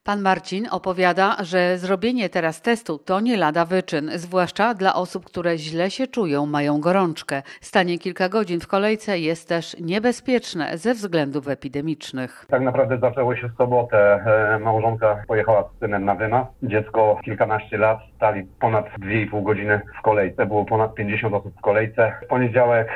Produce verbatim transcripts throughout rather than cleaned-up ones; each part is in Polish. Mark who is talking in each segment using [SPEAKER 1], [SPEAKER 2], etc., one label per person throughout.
[SPEAKER 1] Pan Marcin opowiada, że zrobienie teraz testu to nie lada wyczyn, zwłaszcza dla osób, które źle się czują, mają gorączkę. Stanie kilka godzin w kolejce jest też niebezpieczne ze względów epidemicznych.
[SPEAKER 2] Tak naprawdę zaczęło się w sobotę. Małżonka pojechała z synem na wymaz. Dziecko kilkanaście lat, stali ponad dwie i pół godziny w kolejce. Było ponad pięćdziesiąt osób w kolejce. W poniedziałek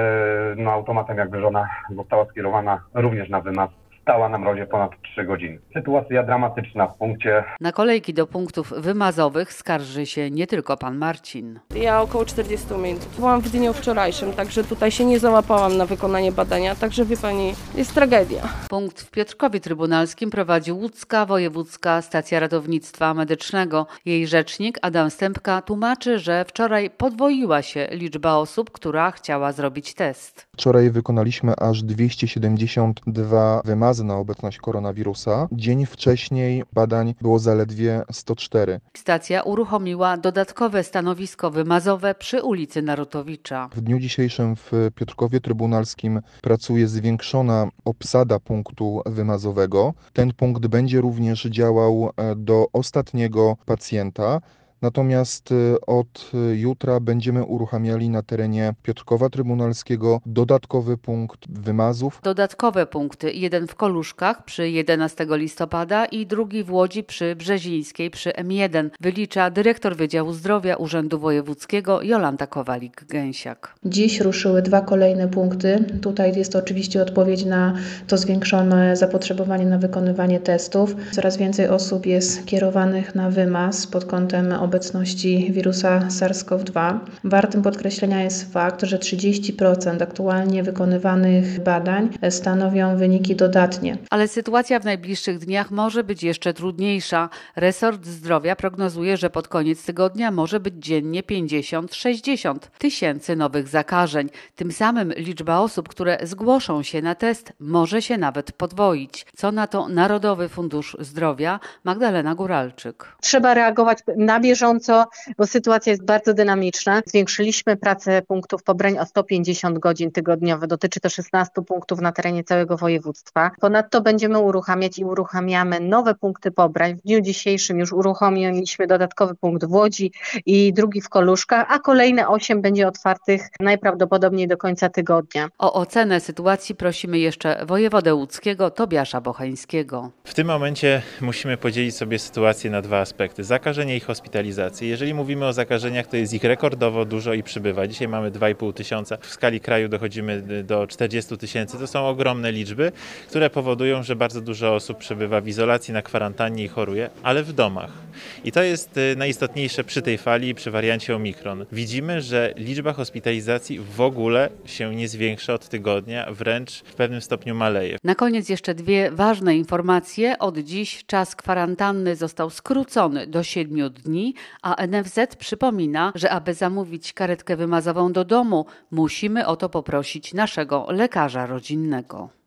[SPEAKER 2] no, automatem jakby żona została skierowana również na wymaz. Stała na mrozie ponad trzy godziny. Sytuacja dramatyczna w punkcie.
[SPEAKER 1] Na kolejki do punktów wymazowych skarży się nie tylko pan Marcin.
[SPEAKER 3] Ja około czterdzieści minut. Byłam w dniu wczorajszym, także tutaj się nie załapałam na wykonanie badania, także wie pani, jest tragedia.
[SPEAKER 1] Punkt w Piotrkowie Trybunalskim prowadzi Łódzka Wojewódzka Stacja Ratownictwa Medycznego. Jej rzecznik Adam Stępka tłumaczy, że wczoraj podwoiła się liczba osób, która chciała zrobić test.
[SPEAKER 4] Wczoraj wykonaliśmy aż dwieście siedemdziesiąt dwa wymazy na obecność koronawirusa. Dzień wcześniej badań było zaledwie sto cztery.
[SPEAKER 1] Stacja uruchomiła dodatkowe stanowisko wymazowe przy ulicy Narutowicza.
[SPEAKER 4] W dniu dzisiejszym w Piotrkowie Trybunalskim pracuje zwiększona obsada punktu wymazowego. Ten punkt będzie również działał do ostatniego pacjenta. Natomiast od jutra będziemy uruchamiali na terenie Piotrkowa Trybunalskiego dodatkowy punkt wymazów.
[SPEAKER 1] Dodatkowe punkty, jeden w Koluszkach przy jedenastego listopada i drugi w Łodzi przy Brzezińskiej przy M jeden, wylicza dyrektor Wydziału Zdrowia Urzędu Wojewódzkiego Jolanta Kowalik-Gęsiak.
[SPEAKER 5] Dziś ruszyły dwa kolejne punkty. Tutaj jest to oczywiście odpowiedź na to zwiększone zapotrzebowanie na wykonywanie testów. Coraz więcej osób jest kierowanych na wymaz pod kątem obecności wirusa SARS-CoV dwa. Wartym podkreślenia jest fakt, że trzydzieści procent aktualnie wykonywanych badań stanowią wyniki dodatnie.
[SPEAKER 1] Ale sytuacja w najbliższych dniach może być jeszcze trudniejsza. Resort Zdrowia prognozuje, że pod koniec tygodnia może być dziennie pięćdziesiąt do sześćdziesięciu tysięcy nowych zakażeń. Tym samym liczba osób, które zgłoszą się na test, może się nawet podwoić. Co na to Narodowy Fundusz Zdrowia? Magdalena Góralczyk.
[SPEAKER 6] Trzeba reagować na bieżąco, bo sytuacja jest bardzo dynamiczna. Zwiększyliśmy pracę punktów pobrań o sto pięćdziesiąt godzin tygodniowo. Dotyczy to szesnastu punktów na terenie całego województwa. Ponadto będziemy uruchamiać i uruchamiamy nowe punkty pobrań. W dniu dzisiejszym już uruchomiliśmy dodatkowy punkt w Łodzi i drugi w Koluszkach, a kolejne osiem będzie otwartych najprawdopodobniej do końca tygodnia.
[SPEAKER 1] O ocenę sytuacji prosimy jeszcze wojewodę łódzkiego Tobiasza Bocheńskiego.
[SPEAKER 7] W tym momencie musimy podzielić sobie sytuację na dwa aspekty. Zakażenie i hospitalizacja. Jeżeli mówimy o zakażeniach, to jest ich rekordowo dużo i przybywa. Dzisiaj mamy dwa i pół tysiąca. W skali kraju dochodzimy do czterdziestu tysięcy. To są ogromne liczby, które powodują, że bardzo dużo osób przebywa w izolacji, na kwarantannie i choruje, ale w domach. I to jest najistotniejsze przy tej fali i przy wariancie Omikron. Widzimy, że liczba hospitalizacji w ogóle się nie zwiększa od tygodnia, wręcz w pewnym stopniu maleje.
[SPEAKER 1] Na koniec jeszcze dwie ważne informacje. Od dziś czas kwarantanny został skrócony do siedmiu dni, a N F Z przypomina, że aby zamówić karetkę wymazową do domu, musimy o to poprosić naszego lekarza rodzinnego.